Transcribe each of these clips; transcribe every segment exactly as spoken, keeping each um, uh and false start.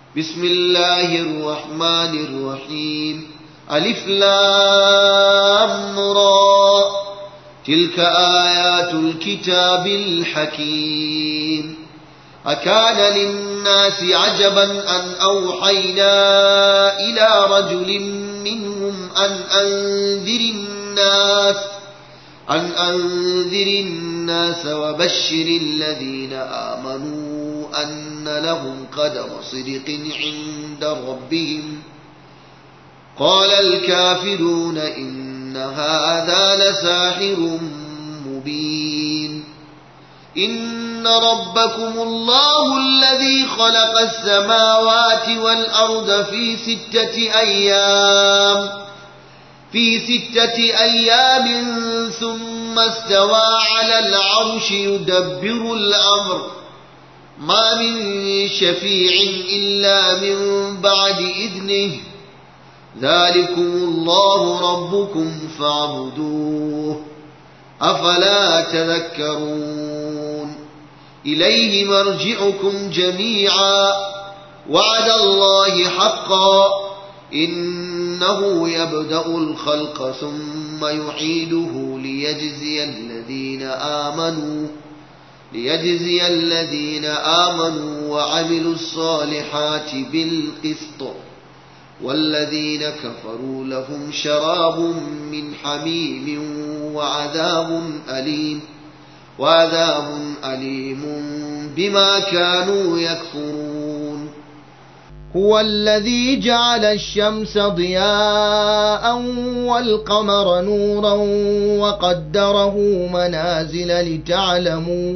بسم الله الرحمن الرحيم ألف لام را تلك آيات الكتاب الحكيم أكان للناس عجبا أن أوحينا إلى رجل منهم أن أنذر الناس أن أنذر الناس وبشر الذين آمنوا أن لهم قدم صدق عند ربهم قال الكافرون إن هذا لساحر مبين إن ربكم الله الذي خلق السماوات والأرض في ستة أيام في ستة أيام ثم استوى على العرش يدبر الأمر ما من شفيع إلا من بعد إذنه ذلكم الله ربكم فاعبدوه أفلا تذكرون إليه مرجعكم جميعا وعد الله حقا إنه يبدأ الخلق ثم يعيده ليجزي الذين آمنوا ليجزي الذين آمنوا وعملوا الصالحات بالقسط والذين كفروا لهم شراب من حميم وعذاب أليم وعذاب أليم بما كانوا يكفرون هو الذي جعل الشمس ضياء والقمر نورا وقدره منازل لتعلموا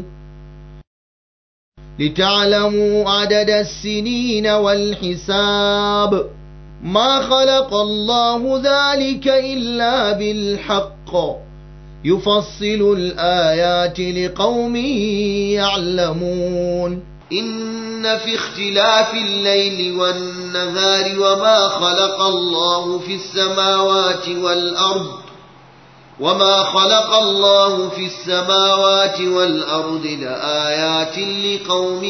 لتعلموا عدد السنين والحساب ما خلق الله ذلك إلا بالحق يفصل الآيات لقوم يعلمون إن في اختلاف الليل والنهار وما خلق الله في السماوات والأرض وما خلق الله في السماوات والأرض لآيات لقوم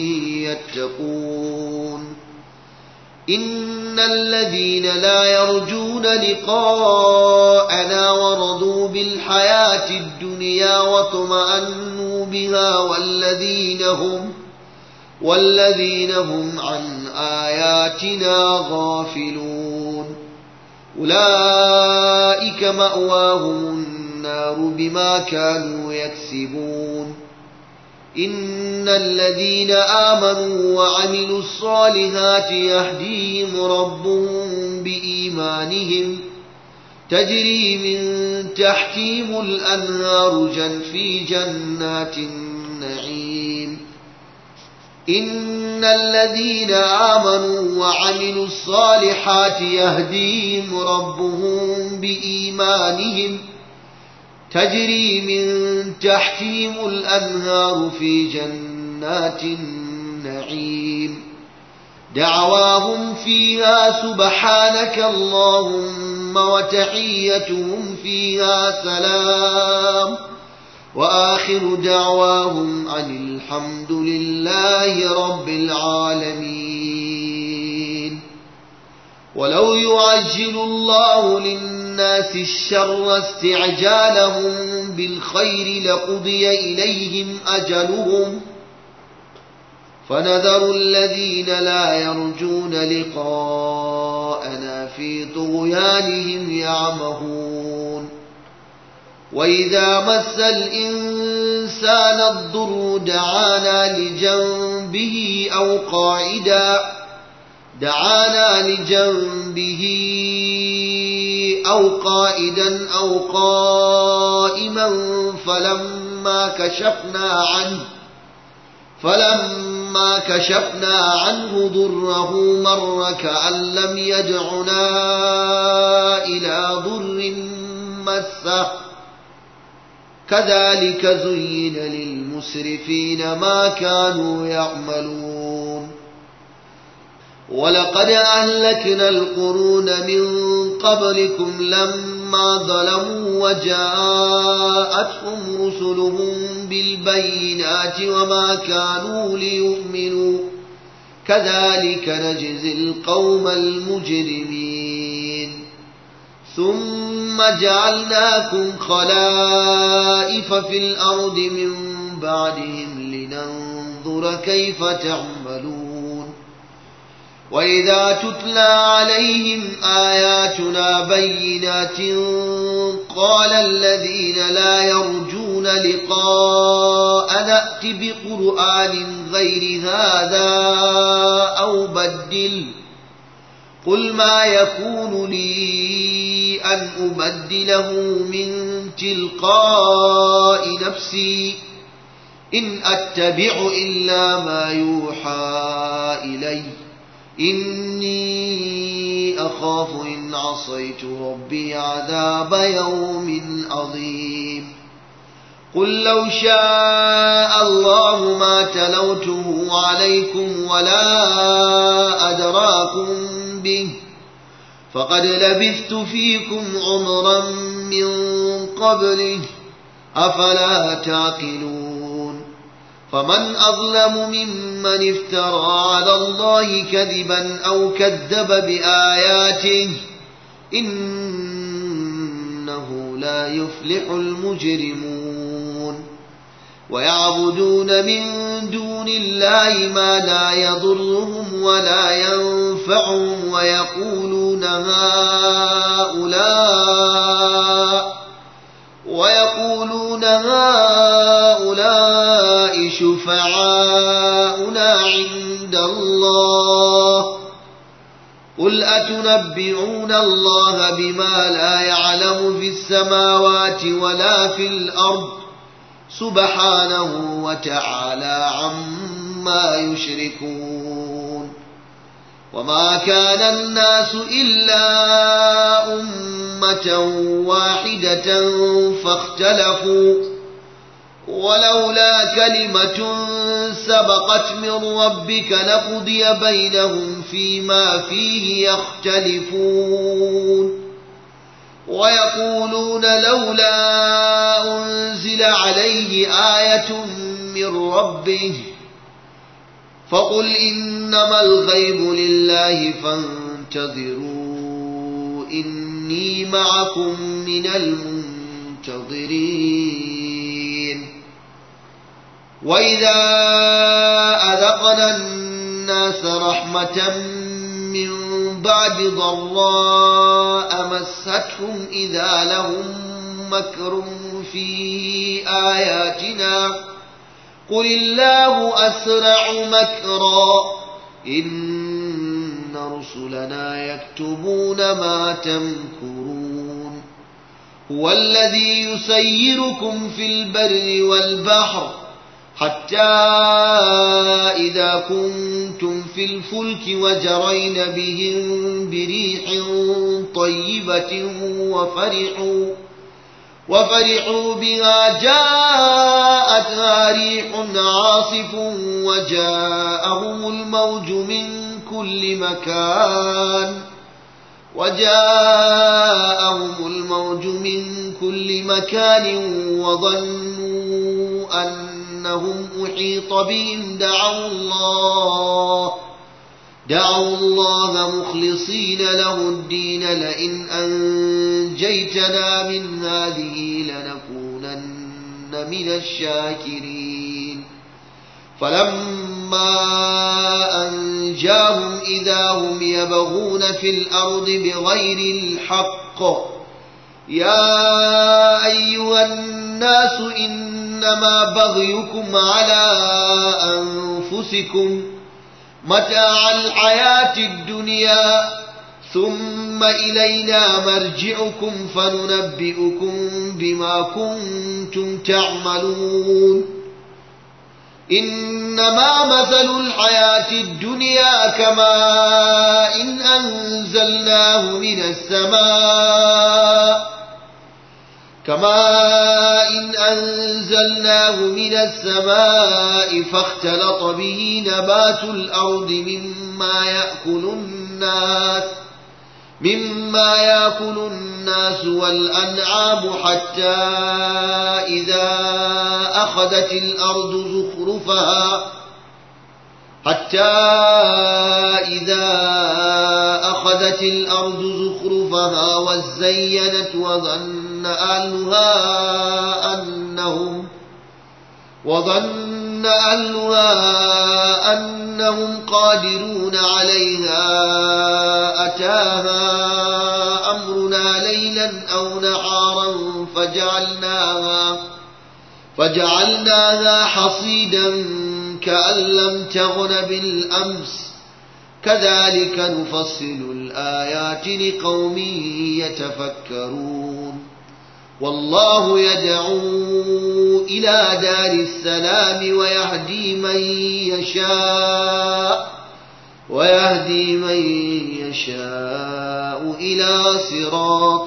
يتقون إن الذين لا يرجون لقاءنا ورضوا بالحياة الدنيا واطمأنوا بها والذين هم والذين هم عن آياتنا غافلون أولئك مأواهم النار بما كانوا يكسبون إن الذين آمنوا وعملوا الصالحات يهديهم ربهم بإيمانهم تجري من تحتهم الأنهار جن في جنات النعيم إن الذين آمنوا وعملوا الصالحات يهديهم ربهم بإيمانهم تجري من تحتهم الأنهار في جنات النعيم دعواهم فيها سبحانك اللهم وتحيتهم فيها سلام وآخر دعواهم عن الحمد لله رب العالمين ولو يعجل الله للناس الشر استعجالهم بالخير لقضي إليهم أجلهم فنذر الذين لا يرجون لقاءنا في طغيانهم يعمهون وإذا مس الإنسان الضر دعانا لجنبه أو قاعدا دعانا لجنبه أو قائدا أو قائما فلما كشفنا عنه فلما كشفنا عنه ضره مر كأن لم يدعنا إلى ضر مسه كذلك زين للمسرفين ما كانوا يعملون ولقد أهلكنا القرون من قبلكم لما ظلموا وجاءتهم رسلهم بالبينات وما كانوا ليؤمنوا كذلك نجزي القوم المجرمين ثم جعلناكم خلائف في الأرض من بعدهم لننظر كيف تعملون وإذا تتلى عليهم آياتنا بينات قال الذين لا يرجون لقاء نأت بقرآن غير هذا أو بدل قل ما يكون لي أن أبدله من تلقاء نفسي إن أتبع إلا ما يوحى إلي إني أخاف إن عصيت ربي عذاب يوم عظيم قل لو شاء الله ما تلوته عليكم ولا أدراكم به فقد لبثت فيكم عمرا من قبله أفلا تعقلون فمن أظلم ممن افترى على الله كذبا أو كذب بآياته إنه لا يفلح المجرمون ويعبدون من دون الله ما لا يضرهم ولا ينفعهم ويقولون هؤلاء ويقولون هؤلاء شفعاؤنا عند الله قل أتنبئون الله بما لا يعلم في السماوات ولا في الأرض سبحانه وتعالى عما يشركون وما كان الناس إلا أمة واحدة فاختلفوا ولولا كلمة سبقت من ربك لقضي بينهم فيما فيه يختلفون ويقولون لولا أنزل عليه آية من ربه فقل إنما الغيب لله فانتظروا إني معكم من المنتظرين وإذا أذقنا الناس رحمة من بعد ضراء مستهم إذا لهم مكر في آياتنا قل الله أسرع مكرا إن رسلنا يكتبون ما تمكرون هو الذي يسيركم في البر والبحر حتى إذا كنتم في الفلك وجرين بهم بريح طيبة وفرحوا وفرحوا بها جاءتها ريح عاصف وجاءهم الموج من كل مكان وجاءهم الموج من كل مكان وظنوا أنهم أحيط بهم دعوا الله دعوا الله مخلصين له الدين لئن أنجيتنا من هذه لنكونن من الشاكرين فلما أنجاهم إذا هم يبغون في الأرض بغير الحق يا أيها الناس إنما بغيكم على أنفسكم متاع الحياة الدنيا ثم إلينا مرجعكم فننبئكم بما كنتم تعملون إنما مثل الحياة الدنيا كماء إن أنزلناه من السماء كما إن أنزلناه من السماء فاختلط به نبات الأرض مما يأكل الناس مما يأكل الناس والأنعام حتى إذا أخذت الأرض زخرفها حتى إذا أخذت الأرض زخرفها وزينت وظن أهلها أنهم وظن أهلها أنهم قادرون عليها أتاها أمرنا ليلا أو نهارا فجعلناها فجعلناها حصيدا كأن لم تغن بالأمس كذلك نفصل الآيات لقوم يتفكرون والله يدعو إلى دار السلام ويهدي من يشاء ويهدي من يشاء إلى صراط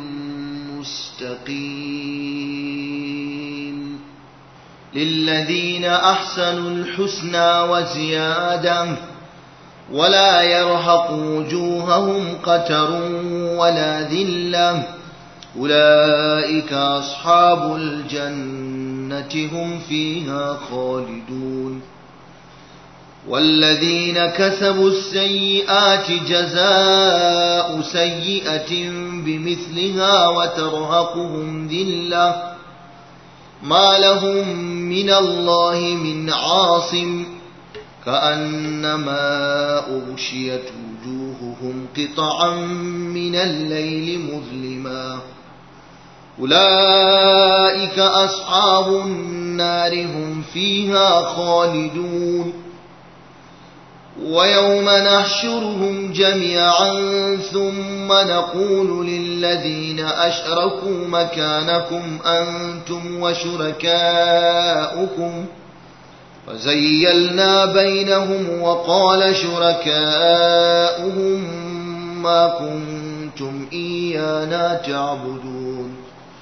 مستقيم للذين أحسنوا الحسنى وزيادة ولا يرهق وجوههم قتر ولا ذلة أولئك أصحاب الجنة هم فيها خالدون والذين كسبوا السيئات جزاء سيئة بمثلها وترهقهم ذلة ما لهم من الله من عاصم كأنما أغشيت وجوههم قطعا من الليل مظلما أولئك أصحاب النار هم فيها خالدون ويوم نحشرهم جميعا ثم نقول للذين أشركوا مكانكم أنتم وشركاؤكم فزيلنا بينهم وقال شركاؤهم ما كنتم إيانا تعبدون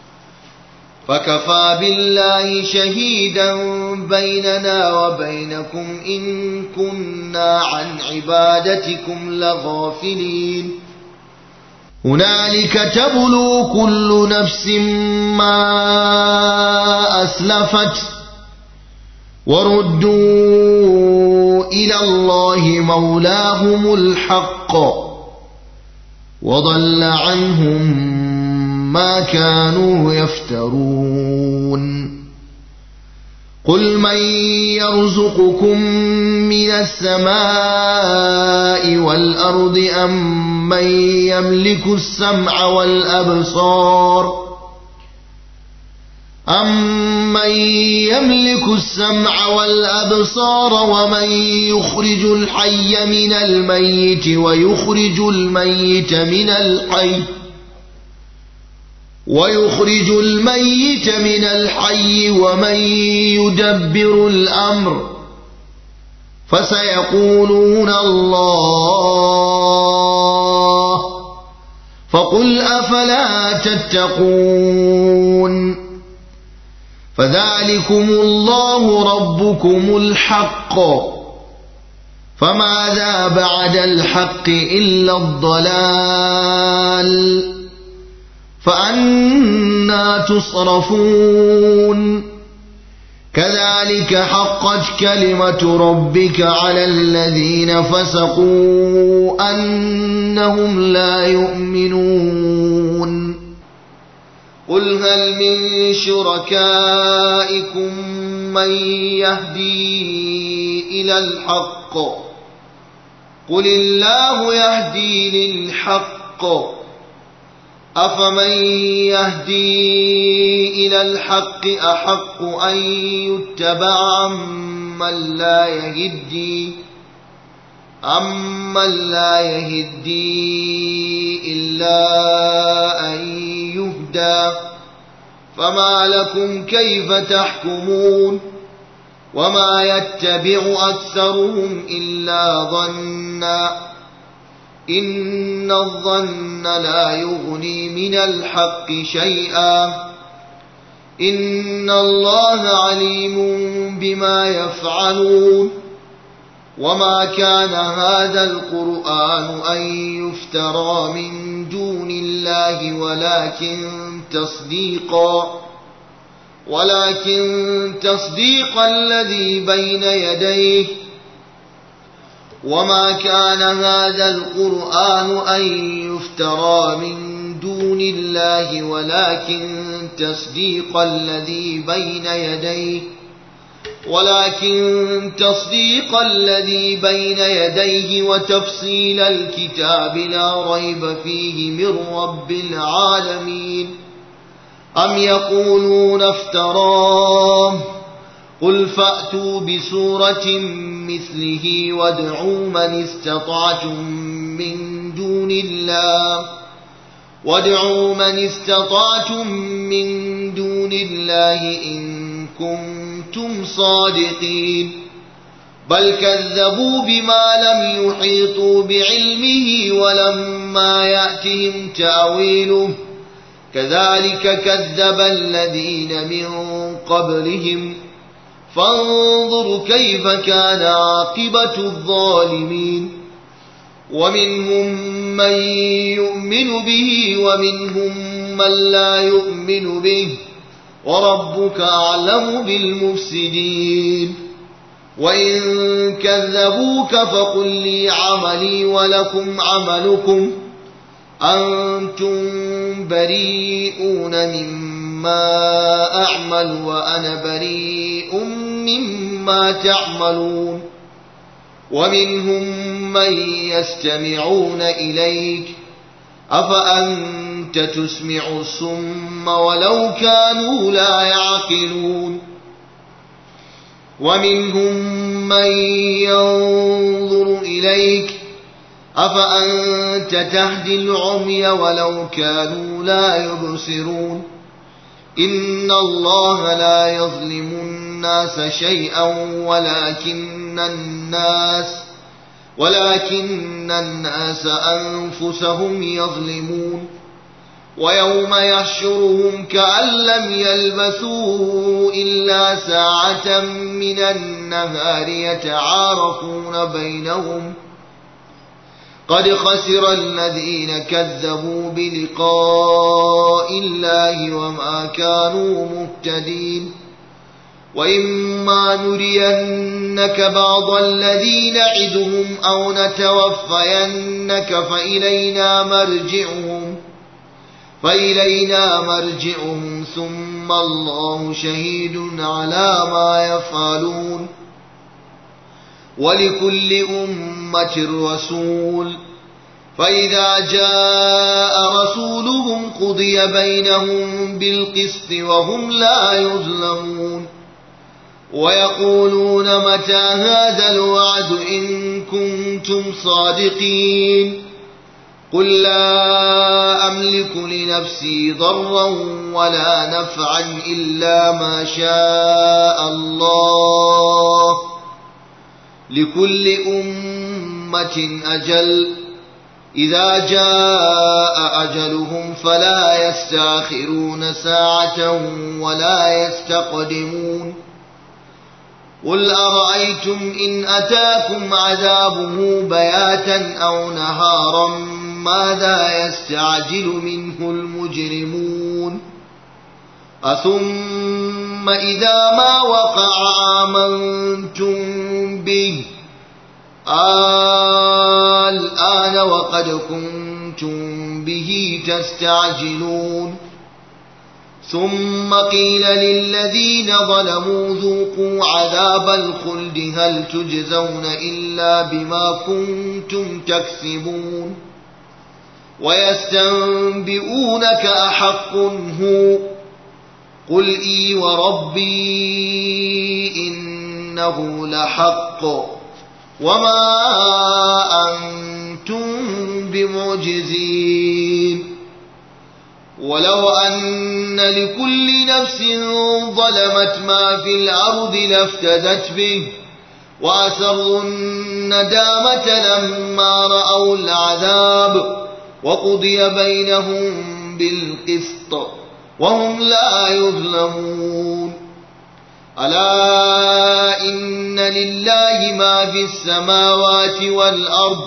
فكفى بالله شهيدا بيننا وبينكم إن كنا عن عبادتكم لغافلين هنالك تبلو كل نفس ما أسلفت وردوا إلى الله مولاهم الحق وضل عنهم ما كانوا يفترون قل من يرزقكم من السماء والأرض أم من يملك السمع والأبصار أَمَّن يَمْلِكُ السَّمْعَ وَالْأَبْصَارَ وَمَن يُخْرِجُ الْحَيَّ مِنَ الْمَيِّتِ وَيُخْرِجُ الْمَيِّتَ مِنَ الْحَيِّ وَيُخْرِجُ الْمَيِّتَ مِنَ الْحَيِّ وَمَن يُدَبِّرُ الْأَمْرَ فَسَيَقُولُونَ اللَّهُ فَقُلْ أَفَلَا تَتَّقُونَ فذلكم الله ربكم الحق فماذا بعد الحق إلا الضلال فأنى تصرفون كذلك حقت كلمة ربك على الذين فسقوا أنهم لا يؤمنون قل هل من شركائكم من يهدي إلى الحق قل الله يهدي للحق أفمن يهدي إلى الحق أحق أن يتبع أمن لا يهدي أمن لا يهدي إلا أن يهدى فما لكم كيف تحكمون وما يتبع أكثرهم إلا ظنا إن الظن لا يغني من الحق شيئا إن الله عليم بما يفعلون وما كان هذا القرآن أن يفترى من دون الله ولكن تصديقا ولكن تصديق الذي بين يديه وما كان هذا القرآن أن يفترى من دون الله ولكن تصديق الذي بين يديه ولكن تصديق الذي بين يديه وتفصيل الكتاب لا ريب فيه من رب العالمين. أم يقولون افتراه قل فأتوا بسورة مثله وادعوا من استطعتم من دون الله وادعوا من استطعتم من دون الله إن كنتم صادقين. بل كذبوا بما لم يحيطوا بعلمه ولما يأتهم تأويله كذلك كذب الذين من قبلهم فانظر كيف كان عاقبة الظالمين. ومنهم من يؤمن به ومنهم من لا يؤمن به وربك أعلم بالمفسدين. وإن كذبوك فقل لي عملي ولكم عملكم أنتم بريئون مما أعمل وأنا بريء مما تعملون. ومنهم من يستمعون إليك أفأنت تسمع الصم ولو كانوا لا يعقلون. ومنهم من ينظر إليك أفأنت تهدي العمي ولو كانوا لا يبصرون. إن الله لا يظلم الناس شيئا ولكن الناس ولكن الناس أنفسهم يظلمون. ويوم يحشرهم كأن لم يلبثوا إلا ساعة من النهار يتعارفون بينهم قد خسر الذين كذبوا بلقاء الله وما كانوا مهتدين. وإما نرينك بعض الذي نعدهم أو نتوفينك فإلينا مرجعهم فإلينا مرجعهم ثم الله شهيد على ما يفعلون. ولكل أمة رسول فإذا جاء رسولهم قضي بينهم بالقسط وهم لا يظلمون. ويقولون متى هذا الوعد إن كنتم صادقين قل لا أملك لنفسي ضرا ولا نفعا إلا ما شاء الله لكل أمة أجل إذا جاء أجلهم فلا يستأخرون ساعة ولا يستقدمون. قل أرأيتم إن أتاكم عذابه بياتا أو نهارا ماذا يستعجل منه المجرمون. أثم إذا ما وقع آمنتم به الآن وقد كنتم به تستعجلون. ثم قيل للذين ظلموا ذوقوا عذاب الخلد هل تجزون إلا بما كنتم تكسبون. ويستنبئونك أحق هو قل إي وربي إنه لحق وما أنتم بمعجزين. ولو أن لكل نفس ظلمت ما في الأرض لافتدت به وأسروا الندامة لما رأوا العذاب وقضي بينهم بالقسط وهم لا يظلمون. ألا إن لله ما في السماوات والأرض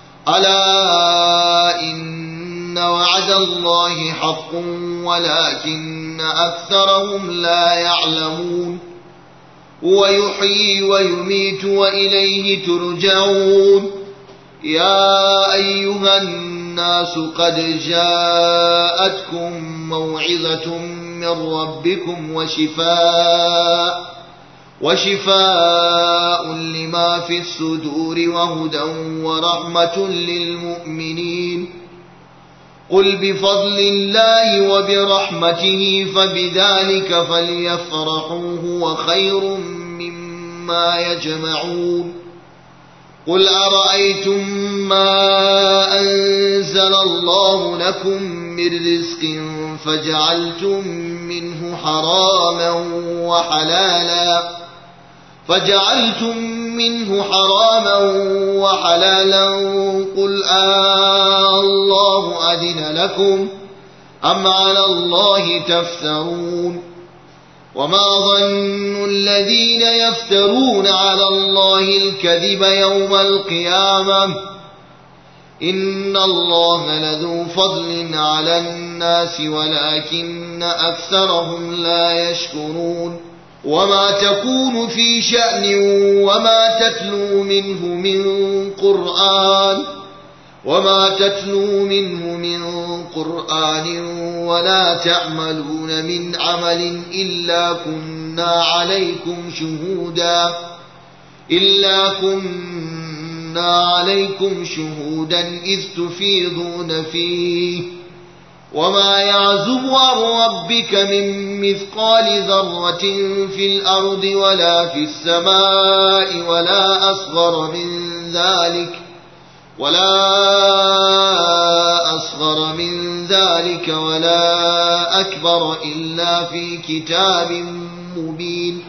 ألا إن وعد الله حق ولكن أكثرهم لا يعلمون. ويحيي ويميت وإليه ترجعون. يا أيها الناس قد جاءتكم موعظة من ربكم وشفاء وشفاء لما في الصدور وهدى ورحمة للمؤمنين. قل بفضل الله وبرحمته فبذلك فليفرحوا هو خير مما يجمعون. قل أرأيتم ما أنزل الله لكم من رزق فجعلتم منه حراما وحلالا فجعلتم منه حراما وحلالا قل آه الله أذن لكم أم على الله تفترون. وما ظن الذين يفترون على الله الكذب يوم القيامة إن الله لذو فضل على الناس ولكن أكثرهم لا يشكرون. وما تكون في شأن وما تتلو منه من قرآن وما تتلو منه من قرآن ولا تعملون من عمل إلا كنا عليكم شهودا إلا كنا عليكم شهودا إذ تفيضون فيه. وما يعزب عن ربك من مثقال ذرة في الأرض ولا في السماء ولا أصغر من ذلك ولا أصغر من ذلك ولا أكبر إلا في كتاب مبين.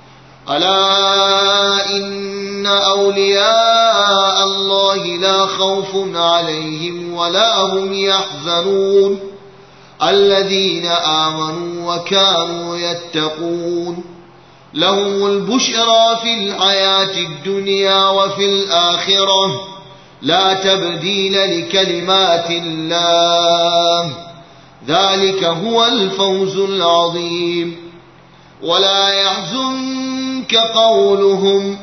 ألا إن أولياء الله لا خوف عليهم ولا هم يحزنون الذين آمنوا وكانوا يتقون. لهم البشرى في الحياة الدنيا وفي الآخرة لا تبديل لكلمات الله ذلك هو الفوز العظيم. ولا يحزنك قولهم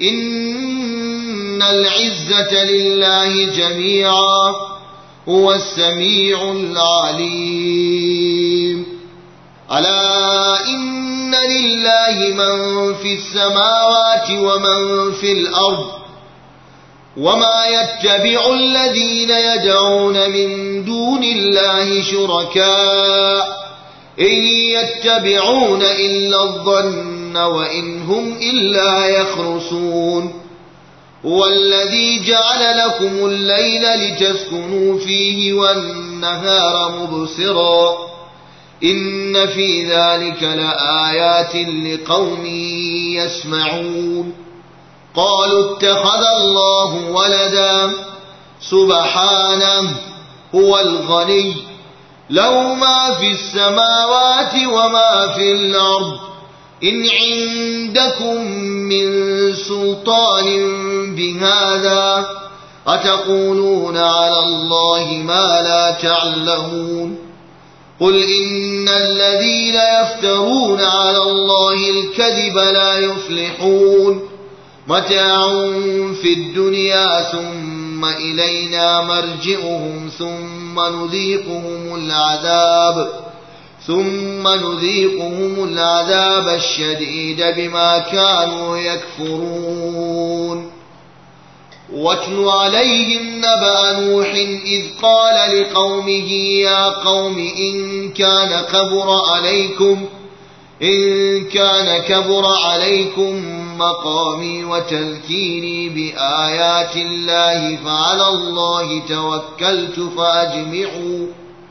إن العزة لله جميعا هو السميع العليم. ألا إن لله من في السماوات ومن في الأرض وما يتبع الذين يدعون من دون الله شركاء إن يتبعون إلا الظن وإن هم إلا يخرصون. هو الذي جعل لكم الليل لتسكنوا فيه والنهار مبصرا إن في ذلك لآيات لقوم يسمعون. قالوا اتخذ الله ولدا سبحانه هو الغني له ما في السماوات وما في الأرض إن عندكم من سلطان بهذا أتقولون على الله ما لا تعلمون. قل إن الذين يفترون على الله الكذب لا يفلحون متاع في الدنيا ثم إلينا مرجعهم ثم نذيقهم العذاب ثم نذيقهم العذاب الشديد بما كانوا يكفرون. واتل عليهم نبأ نوح إذ قال لقومه يا قوم إن كان كبر عليكم إن كان كبر عليكم مقامي وتذكيري بآيات الله فعلى الله توكلت فأجمعوا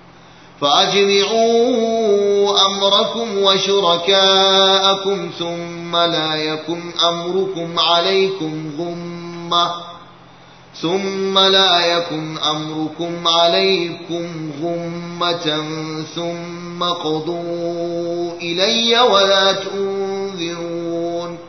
فأجمعوا أمركم وشركاءكم ثم لا يكن أمركم عليكم غمة ثم لا يكن أمركم عليكم غمة ثم قضوا إلي ولا تنذرون.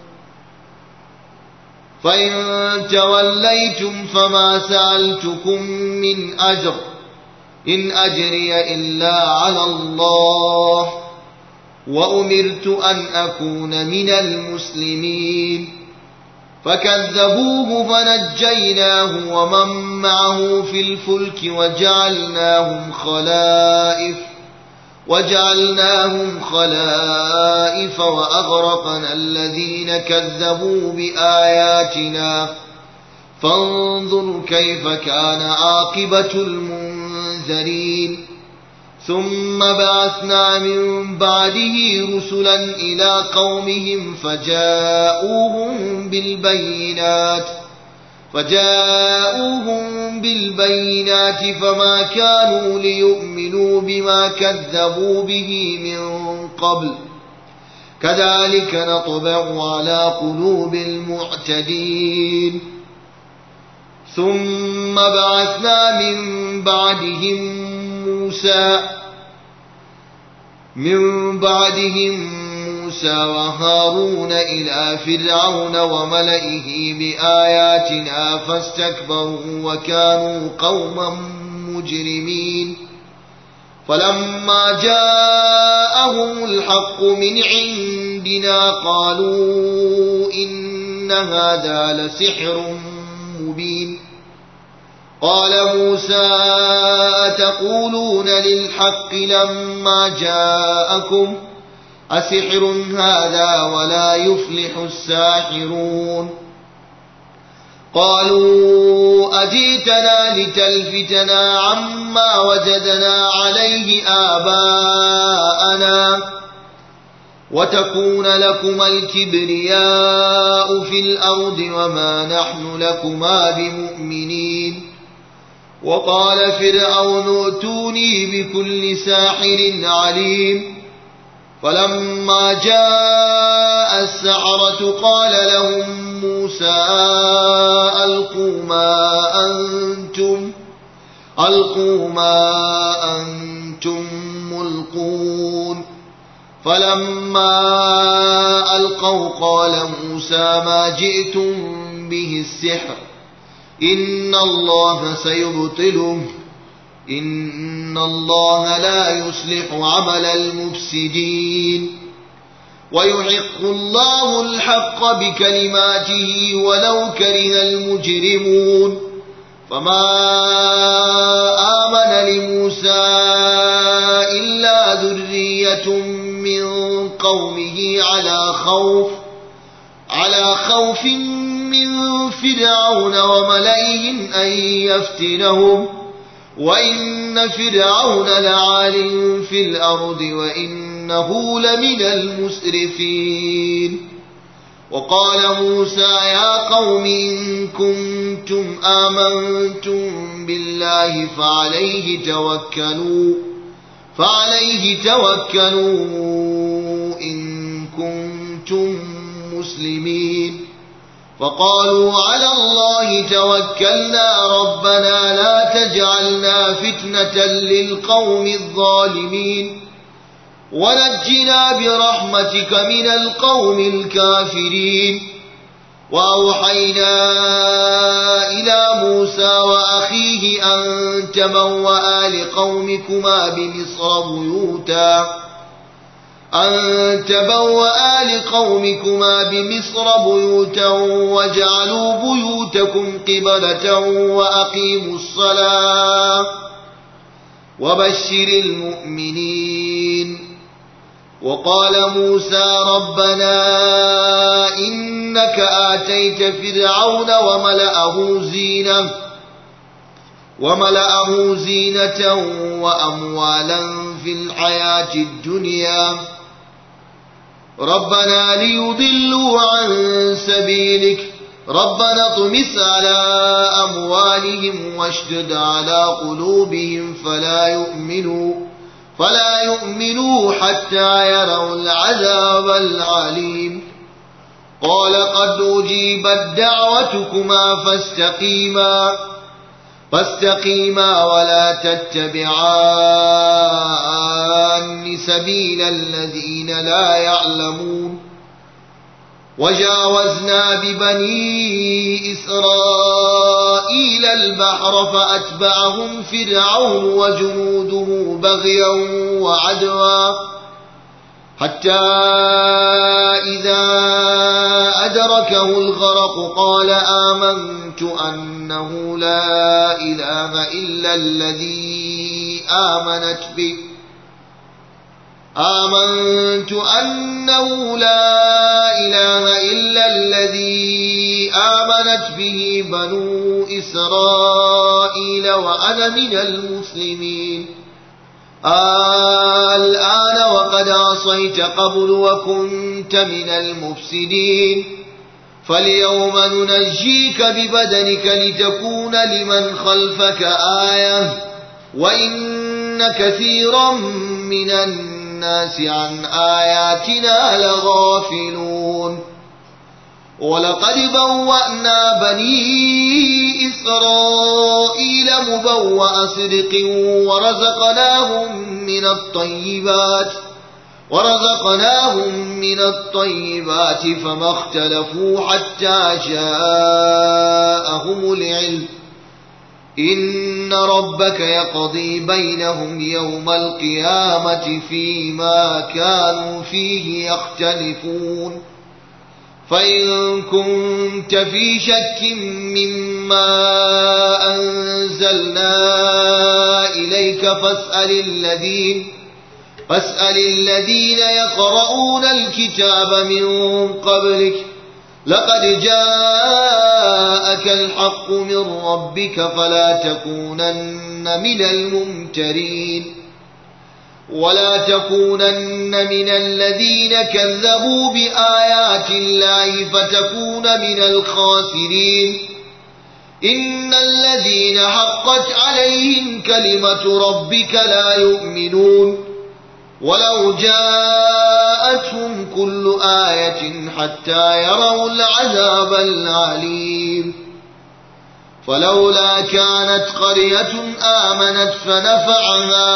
فإن توليتم فما سألتكم من أجر إن أجري إلا على الله وأمرت أن أكون من المسلمين فكذبوه فنجيناه ومن معه في الفلك وجعلناهم خلائف وجعلناهم خلائف وأغرقنا الذين كذبوا بآياتنا فانظر كيف كان عاقبة المنذرين ثم بعثنا من بعده رسلا إلى قومهم فجاءوهم بالبينات فجاءوهم بالبينات فما كانوا ليؤمنوا بما كذبوا به من قبل كذلك نطبع على قلوب المعتدين ثم بعثنا من بعدهم موسى من بعدهم موسى وهارون إلى فرعون وملئه بآياتنا فاستكبروا وكانوا قوما مجرمين فلما جاءهم الحق من عندنا قالوا إن هذا لسحر مبين قال موسى أتقولون للحق لما جاءكم أسحر هذا ولا يفلح الساحرون قالوا أجئتنا لتلفتنا عما وجدنا عليه آباءنا وتكون لكما الكبرياء في الأرض وما نحن لكما بمؤمنين وقال فرعون ائتوني بكل ساحر عليم فلما جاء السحرة قال لهم موسى ألقوا ما أنتم ألقوا ما أنتم ملقون فلما ألقوا قال موسى ما جئتم به السحر إن الله سيبطله إن الله لا يصلح عمل المفسدين ويحق الله الحق بكلماته ولو كره المجرمون فما آمن لموسى إلا ذرية من قومه على خوف على خوف من فرعون وملئهم أن يفتنهم وإن فرعون لعال في الأرض وإنه لمن المسرفين وقال موسى يا قوم إن كنتم آمنتم بالله فعليه توكلوا فعليه توكلوا إن كنتم مسلمين فقالوا على الله توكلنا ربنا لا تجعلنا فتنة للقوم الظالمين ونجنا برحمتك من القوم الكافرين وأوحينا إلى موسى وأخيه أن تبوأ لقومكما بمصر بيوتا أن تبوأ لقومكما بمصر بيوتا وجعلوا بيوتكم قبلة وأقيموا الصلاة وبشر المؤمنين وقال موسى ربنا إنك آتيت فرعون وملأه زينة وملأه زينة وأموالا في الحياة الدنيا ربنا ليضلوا عن سبيلك ربنا اطمس على أموالهم واشدد على قلوبهم فلا يؤمنوا فلا يؤمنوا حتى يروا العذاب العليم قال قد أجيبت دعوتكما فاستقيما فاستقيما ولا تتبعان سبيل الذين لا يعلمون وجاوزنا ببني إسرائيل البحر فأتبعهم فرعون وجنوده بغيا وعدوا حتى إذا أدركه الغرق قال آمنت أنه لا إله إلا الذي آمنت به آمنت أنه لا إله إلا الذي آمنت به بنو إسرائيل وأنا من المسلمين الآن وقد عصيت قبل وكنت من المفسدين فاليوم ننجيك ببدنك لتكون لمن خلفك آية وإن كثيرا من الناس عن آياتنا لغافلون ولقد بوأنا بني إسرائيل مبوأ صدق ورزقناهم من الطيبات ورزقناهم من الطيبات فما اختلفوا حتى جاءهم العلم إن ربك يقضي بينهم يوم القيامة فيما كانوا فيه يختلفون فإن كنت في شك مما أنزلنا إليك فاسأل الذين فاسأل الذين يقرؤون الكتاب من قبلك لقد جاءك الحق من ربك فلا تكونن من الممترين ولا تكونن من الذين كذبوا بآيات الله فتكون من الخاسرين إن الذين حقت عليهم كلمة ربك لا يؤمنون ولو جاءتهم كل آية حتى يروا العذاب العليم فلولا كانت قرية آمنت فنفعها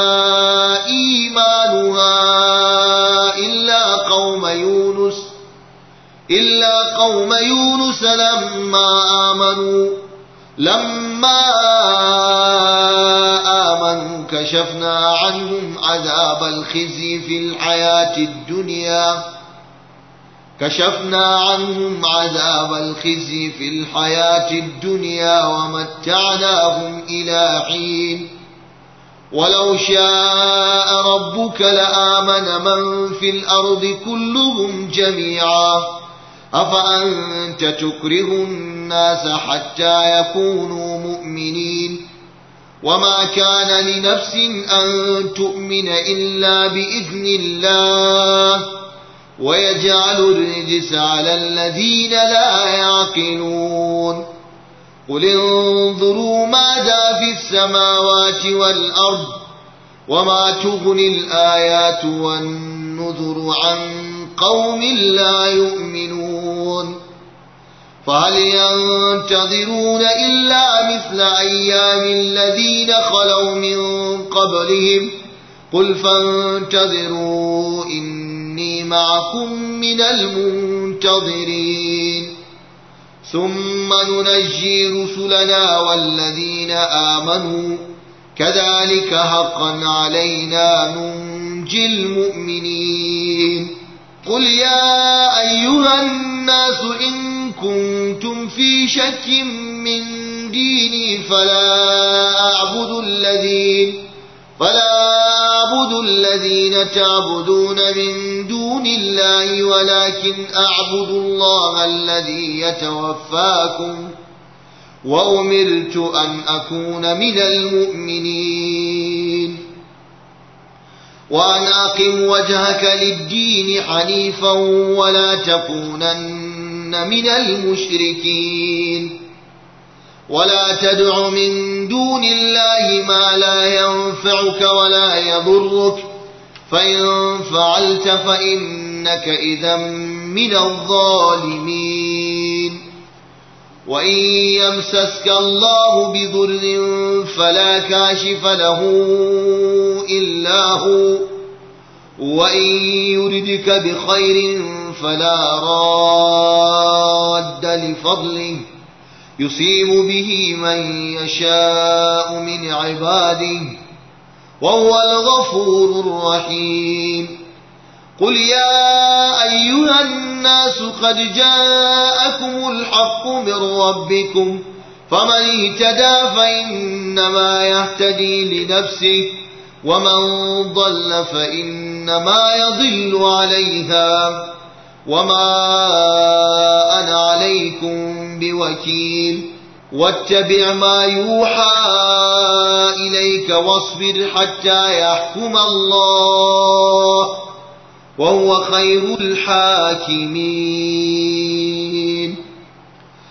إيمانها إلا قوم يونس إلا قوم يونس لما آمنوا لما آمنوا كشفنا عنهم عذاب الخزي في الحياة الدنيا كشفنا عنهم عذاب الخزي في الحياة الدنيا ومتعناهم إلى حين ولو شاء ربك لآمن من في الأرض كلهم جميعا أفأنت تكره الناس حتى يكونوا مؤمنين وما كان لنفس أن تؤمن إلا بإذن الله ويجعل الرجس على الذين لا يعقلون قل انظروا ماذا في السماوات والأرض وما تغني الآيات والنذر عن قوم لا يؤمنون فهل ينتظرون إلا مثل أيام الذين خلوا من قبلهم قل فانتظروا إني معكم من المنتظرين ثم ننجي رسلنا والذين آمنوا كذلك حقا علينا ننجي المؤمنين قل يا أيها الناس إن كنتم في شك من ديني فلا أعبد الذين فلا أعبد الذين تعبدون من دون الله ولكن أعبد الله الذي يتوفاكم وأمرت أن أكون من المؤمنين وأن أقم وجهك للدين حنيفا ولا تكونن من المشركين ولا تدع من دون الله ما لا ينفعك ولا يضرك فإن فعلت فإنك إذا من الظالمين وإن يمسسك الله بضر فلا كاشف له إلا هو وإن يردك بخير فلا راد لفضله يصيب به من يشاء من عباده وهو الغفور الرحيم قل يا أيها الناس قد جاءكم الحق من ربكم فمن اهتدى فإنما يهتدي لنفسه ومن ضل فإنما يضل عليها وما أنا عليكم بوكيل واتبع ما يوحى إليك واصبر حتى يحكم الله وهو خير الحاكمين.